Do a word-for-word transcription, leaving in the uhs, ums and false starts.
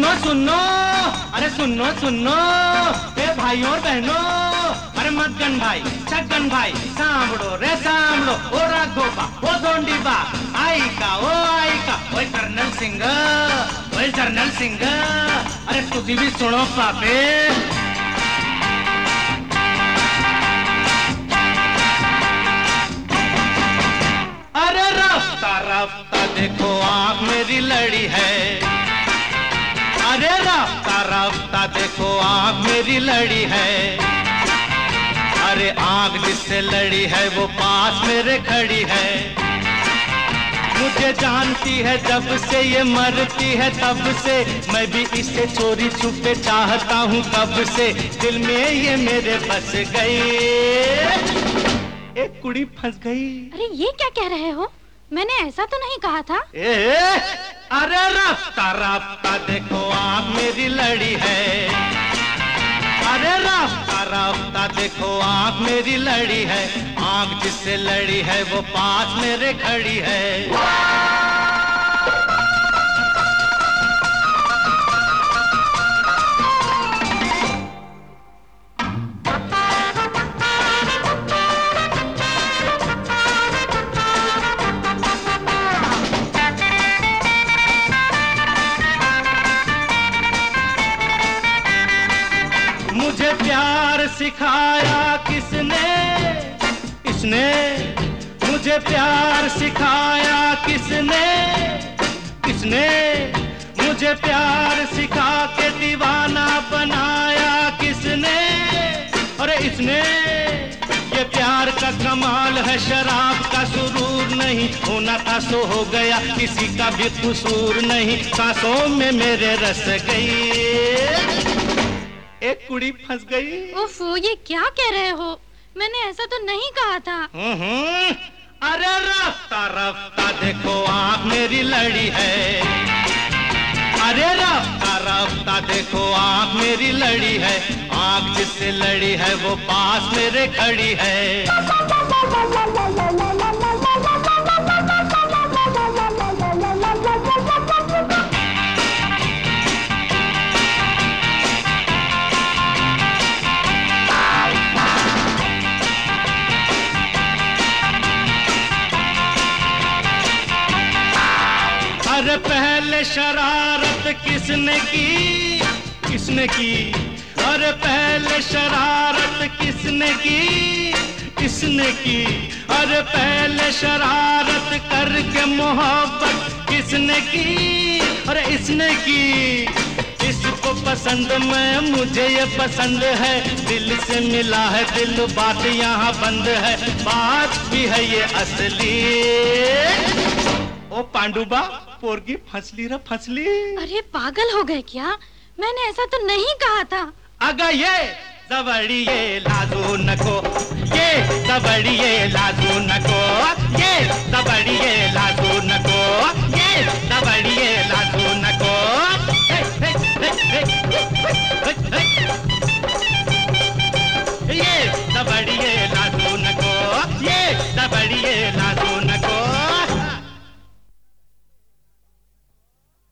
सुनो सुनो, अरे सुनो सुनो ए भाइयों और बहनों, अरे मगन भाई छगन भाई सांभड़ो रे सांभड़ो, ओ राघोबा ओ दोंडीबा, आई का ओ आई का, ओए कर्नल सिंह ओए जर्नल सिंह, अरे तुसी भी सुनो पापे। अरे रफ्ता रफ्ता देखो आँख मेरी लड़ी है, अरे रफ्ता रफ्ता देखो आँख मेरी लड़ी है, अरे आँख जिससे लड़ी है वो पास मेरे खड़ी है, मुझे जानती है जब से ये मरती है तब से, मैं भी इसे चोरी छुपे चाहता हूँ कब से, दिल में ये मेरे बस गई, एक कुड़ी फंस गई। अरे ये क्या कह रहे हो, मैंने ऐसा तो नहीं कहा था। ए, अरे रफ्ता रफ्ता देखो आँख मेरी लड़ी है, अरे रफ्ता रफ्ता देखो आँख मेरी लड़ी है, आँख जिससे लड़ी है वो पास मेरे खड़ी है। मुझे प्यार सिखाया किसने, इसने मुझे प्यार सिखाया किसने, किसने मुझे प्यार सिखा के दीवाना बनाया किसने, अरे इसने, ये प्यार का कमाल है शराब का सुरूर नहीं, होना था सो हो गया किसी का भी कसूर नहीं, सांसों में मेरे रस गई, एक कुड़ी फंस गई। उफ, ये क्या कह रहे हो, मैंने ऐसा तो नहीं कहा था। हम्म, अरे रफ्ता रफ्ता देखो आँख मेरी लड़ी है, अरे रफ्ता रफ्ता देखो आँख मेरी लड़ी है, आँख जिससे लड़ी है वो पास मेरे खड़ी है। अरे पहले शरारत किसने की, किसने की, अरे पहले शरारत किसने की, किसने की, अरे पहले शरारत करके मोहब्बत किसने की, अरे इसने की, इसको पसंद मैं मुझे ये पसंद है, दिल से मिला है दिल बात यहाँ बंद है, बात भी है ये असली। ओ पांडुबा पोरगी फंसली रे फंसली। अरे पागल हो गए क्या, मैंने ऐसा तो नहीं कहा था। अगर ये जबड़ी ये लाजू नको, ये जबड़ी ये लाजू नको, ये जबड़ी ये लाजू नको, ये जबड़ी